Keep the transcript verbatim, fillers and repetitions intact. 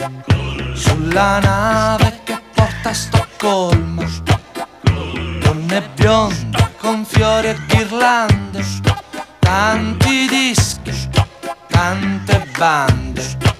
sulla nave che porta a Stoccolma, donne bionde con fiori e ghirlande, tanti dischi, tante bande.